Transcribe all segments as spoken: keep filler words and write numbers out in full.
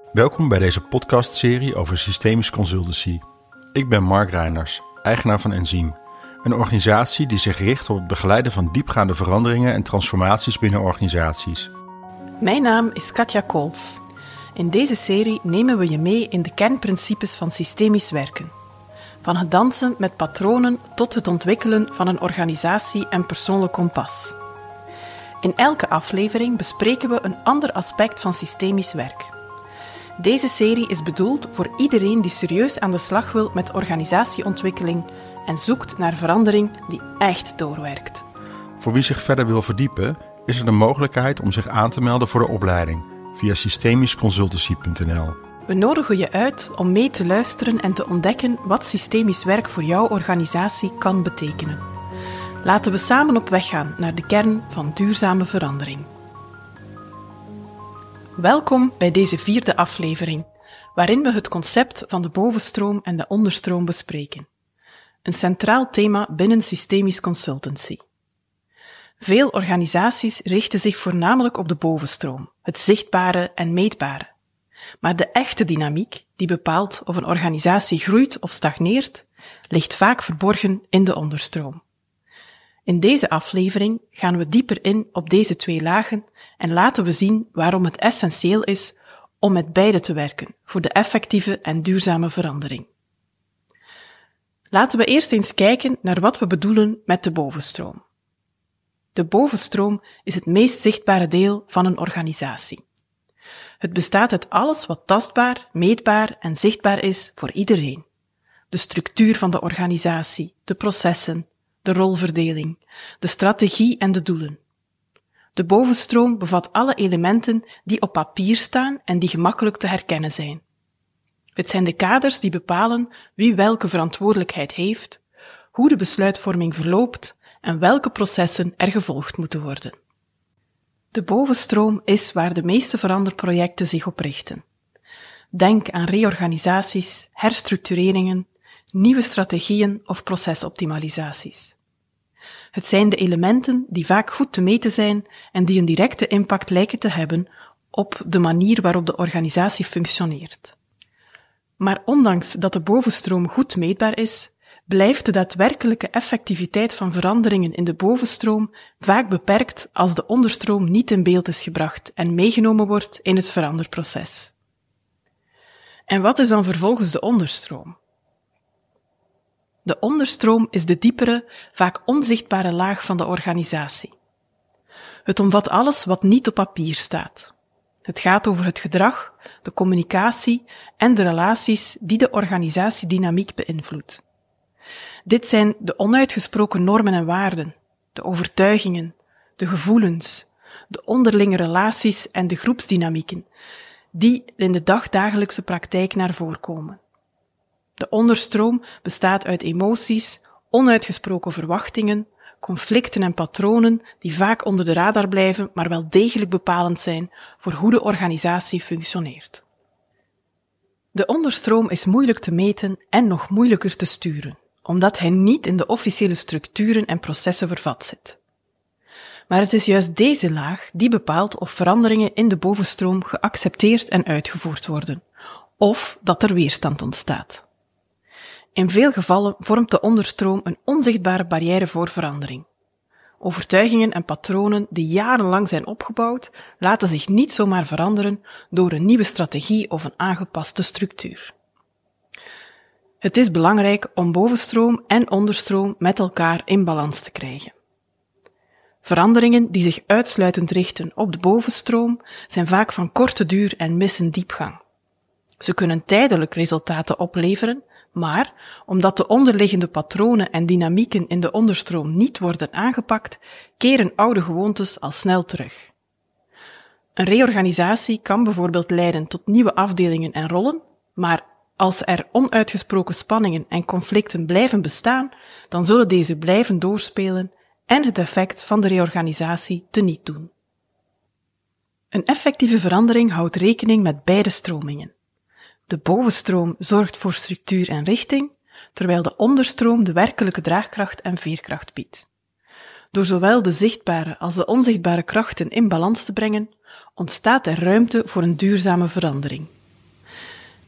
Welkom bij deze podcastserie over systemisch consultancy. Ik ben Mark Reiners, eigenaar van Enzym, een organisatie die zich richt op het begeleiden van diepgaande veranderingen en transformaties binnen organisaties. Mijn naam is Katja Kools. In deze serie nemen we je mee in de kernprincipes van systemisch werken. Van het dansen met patronen tot het ontwikkelen van een organisatie en persoonlijk kompas. In elke aflevering bespreken we een ander aspect van systemisch werk. Deze serie is bedoeld voor iedereen die serieus aan de slag wil met organisatieontwikkeling en zoekt naar verandering die echt doorwerkt. Voor wie zich verder wil verdiepen, is er de mogelijkheid om zich aan te melden voor de opleiding via systemisch consultancy punt n l. We nodigen je uit om mee te luisteren en te ontdekken wat systemisch werk voor jouw organisatie kan betekenen. Laten we samen op weg gaan naar de kern van duurzame verandering. Welkom bij deze vierde aflevering, waarin we het concept van de bovenstroom en de onderstroom bespreken. Een centraal thema binnen systemisch consultancy. Veel organisaties richten zich voornamelijk op de bovenstroom, het zichtbare en meetbare. Maar de echte dynamiek, die bepaalt of een organisatie groeit of stagneert, ligt vaak verborgen in de onderstroom. In deze aflevering gaan we dieper in op deze twee lagen en laten we zien waarom het essentieel is om met beide te werken voor de effectieve en duurzame verandering. Laten we eerst eens kijken naar wat we bedoelen met de bovenstroom. De bovenstroom is het meest zichtbare deel van een organisatie. Het bestaat uit alles wat tastbaar, meetbaar en zichtbaar is voor iedereen. De structuur van de organisatie, de processen, de rolverdeling, de strategie en de doelen. De bovenstroom bevat alle elementen die op papier staan en die gemakkelijk te herkennen zijn. Het zijn de kaders die bepalen wie welke verantwoordelijkheid heeft, hoe de besluitvorming verloopt en welke processen er gevolgd moeten worden. De bovenstroom is waar de meeste veranderprojecten zich op richten. Denk aan reorganisaties, herstructureringen, nieuwe strategieën of procesoptimalisaties. Het zijn de elementen die vaak goed te meten zijn en die een directe impact lijken te hebben op de manier waarop de organisatie functioneert. Maar ondanks dat de bovenstroom goed meetbaar is, blijft de daadwerkelijke effectiviteit van veranderingen in de bovenstroom vaak beperkt als de onderstroom niet in beeld is gebracht en meegenomen wordt in het veranderproces. En wat is dan vervolgens de onderstroom? De onderstroom is de diepere, vaak onzichtbare laag van de organisatie. Het omvat alles wat niet op papier staat. Het gaat over het gedrag, de communicatie en de relaties die de organisatiedynamiek beïnvloedt. Dit zijn de onuitgesproken normen en waarden, de overtuigingen, de gevoelens, de onderlinge relaties en de groepsdynamieken, die in de dagdagelijkse praktijk naar voren komen. De onderstroom bestaat uit emoties, onuitgesproken verwachtingen, conflicten en patronen die vaak onder de radar blijven, maar wel degelijk bepalend zijn voor hoe de organisatie functioneert. De onderstroom is moeilijk te meten en nog moeilijker te sturen, omdat hij niet in de officiële structuren en processen vervat zit. Maar het is juist deze laag die bepaalt of veranderingen in de bovenstroom geaccepteerd en uitgevoerd worden, of dat er weerstand ontstaat. In veel gevallen vormt de onderstroom een onzichtbare barrière voor verandering. Overtuigingen en patronen die jarenlang zijn opgebouwd, laten zich niet zomaar veranderen door een nieuwe strategie of een aangepaste structuur. Het is belangrijk om bovenstroom en onderstroom met elkaar in balans te krijgen. Veranderingen die zich uitsluitend richten op de bovenstroom zijn vaak van korte duur en missen diepgang. Ze kunnen tijdelijk resultaten opleveren, maar omdat de onderliggende patronen en dynamieken in de onderstroom niet worden aangepakt, keren oude gewoontes al snel terug. Een reorganisatie kan bijvoorbeeld leiden tot nieuwe afdelingen en rollen, maar als er onuitgesproken spanningen en conflicten blijven bestaan, dan zullen deze blijven doorspelen en het effect van de reorganisatie teniet doen. Een effectieve verandering houdt rekening met beide stromingen. De bovenstroom zorgt voor structuur en richting, terwijl de onderstroom de werkelijke draagkracht en veerkracht biedt. Door zowel de zichtbare als de onzichtbare krachten in balans te brengen, ontstaat er ruimte voor een duurzame verandering.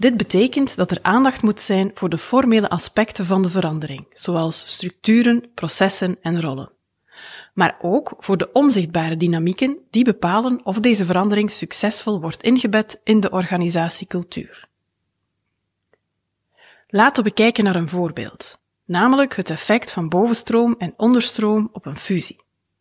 Dit betekent dat er aandacht moet zijn voor de formele aspecten van de verandering, zoals structuren, processen en rollen. Maar ook voor de onzichtbare dynamieken die bepalen of deze verandering succesvol wordt ingebed in de organisatiecultuur. Laten we kijken naar een voorbeeld, namelijk het effect van bovenstroom en onderstroom op een fusie.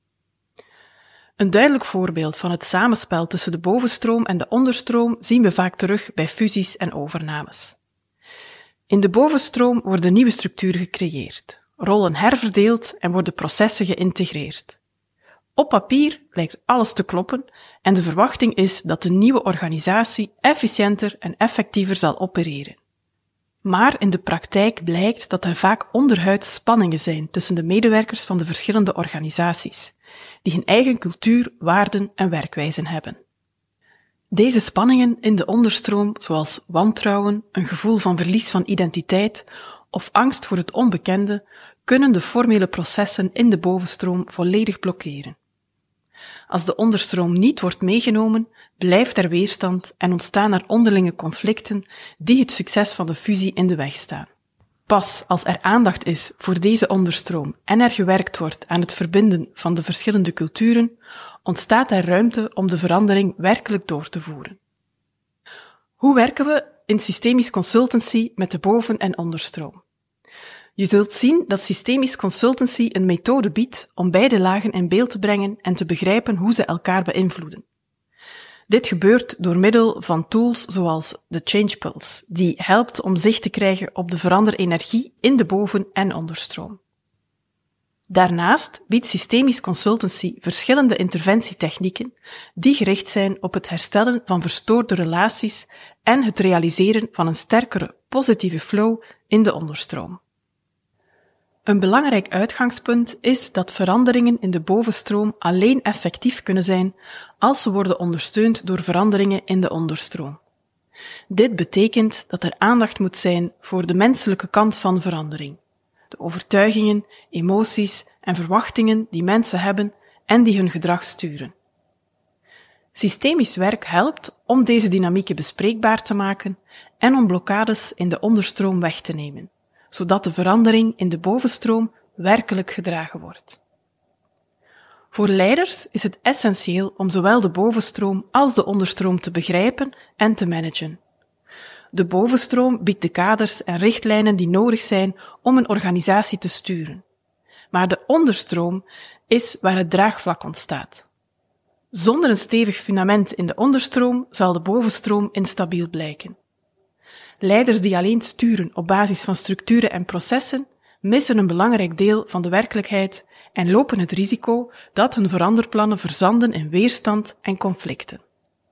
Een duidelijk voorbeeld van het samenspel tussen de bovenstroom en de onderstroom zien we vaak terug bij fusies en overnames. In de bovenstroom worden nieuwe structuren gecreëerd, rollen herverdeeld en worden processen geïntegreerd. Op papier lijkt alles te kloppen en de verwachting is dat de nieuwe organisatie efficiënter en effectiever zal opereren. Maar in de praktijk blijkt dat er vaak onderhuids spanningen zijn tussen de medewerkers van de verschillende organisaties, die hun eigen cultuur, waarden en werkwijzen hebben. Deze spanningen in de onderstroom, zoals wantrouwen, een gevoel van verlies van identiteit of angst voor het onbekende, kunnen de formele processen in de bovenstroom volledig blokkeren. Als de onderstroom niet wordt meegenomen, blijft er weerstand en ontstaan er onderlinge conflicten die het succes van de fusie in de weg staan. Pas als er aandacht is voor deze onderstroom en er gewerkt wordt aan het verbinden van de verschillende culturen, ontstaat er ruimte om de verandering werkelijk door te voeren. Hoe werken we in systemisch consultancy met de boven- en onderstroom? Je zult zien dat systemisch consultancy een methode biedt om beide lagen in beeld te brengen en te begrijpen hoe ze elkaar beïnvloeden. Dit gebeurt door middel van tools zoals de Change Pulse, die helpt om zicht te krijgen op de veranderenergie in de boven- en onderstroom. Daarnaast biedt systemisch consultancy verschillende interventietechnieken die gericht zijn op het herstellen van verstoorde relaties en het realiseren van een sterkere positieve flow in de onderstroom. Een belangrijk uitgangspunt is dat veranderingen in de bovenstroom alleen effectief kunnen zijn als ze worden ondersteund door veranderingen in de onderstroom. Dit betekent dat er aandacht moet zijn voor de menselijke kant van verandering, de overtuigingen, emoties en verwachtingen die mensen hebben en die hun gedrag sturen. Systemisch werk helpt om deze dynamieken bespreekbaar te maken en om blokkades in de onderstroom weg te nemen, zodat de verandering in de bovenstroom werkelijk gedragen wordt. Voor leiders is het essentieel om zowel de bovenstroom als de onderstroom te begrijpen en te managen. De bovenstroom biedt de kaders en richtlijnen die nodig zijn om een organisatie te sturen. Maar de onderstroom is waar het draagvlak ontstaat. Zonder een stevig fundament in de onderstroom zal de bovenstroom instabiel blijken. Leiders die alleen sturen op basis van structuren en processen, missen een belangrijk deel van de werkelijkheid en lopen het risico dat hun veranderplannen verzanden in weerstand en conflicten.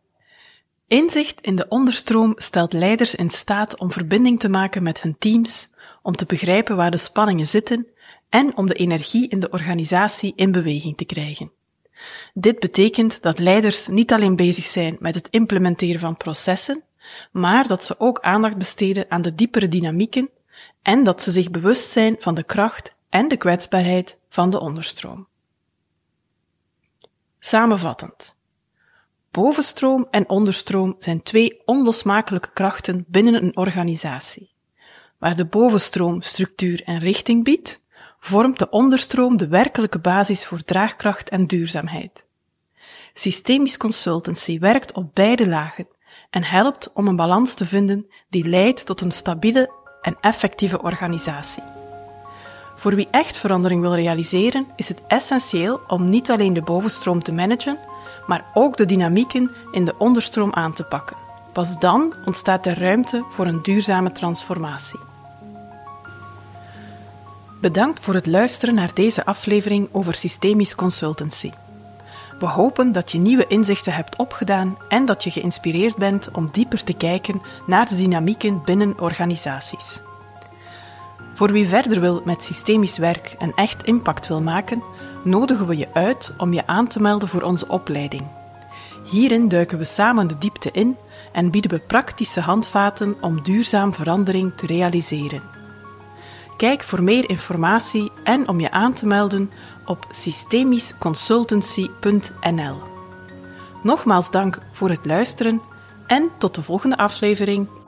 Inzicht in de onderstroom stelt leiders in staat om verbinding te maken met hun teams, om te begrijpen waar de spanningen zitten en om de energie in de organisatie in beweging te krijgen. Dit betekent dat leiders niet alleen bezig zijn met het implementeren van processen, maar dat ze ook aandacht besteden aan de diepere dynamieken en dat ze zich bewust zijn van de kracht en de kwetsbaarheid van de onderstroom. Samenvattend. Bovenstroom en onderstroom zijn twee onlosmakelijke krachten binnen een organisatie. Waar de bovenstroom structuur en richting biedt, vormt de onderstroom de werkelijke basis voor draagkracht en duurzaamheid. Systemisch consultancy werkt op beide lagen en helpt om een balans te vinden die leidt tot een stabiele en effectieve organisatie. Voor wie echt verandering wil realiseren, is het essentieel om niet alleen de bovenstroom te managen, maar ook de dynamieken in de onderstroom aan te pakken. Pas dan ontstaat er ruimte voor een duurzame transformatie. Bedankt voor het luisteren naar deze aflevering over systemisch consultancy. We hopen dat je nieuwe inzichten hebt opgedaan en dat je geïnspireerd bent om dieper te kijken naar de dynamieken binnen organisaties. Voor wie verder wil met systemisch werk en echt impact wil maken, nodigen we je uit om je aan te melden voor onze opleiding. Hierin duiken we samen de diepte in en bieden we praktische handvaten om duurzaam verandering te realiseren. Kijk voor meer informatie en om je aan te melden op systemisch consultancy punt n l. Nogmaals dank voor het luisteren en tot de volgende aflevering.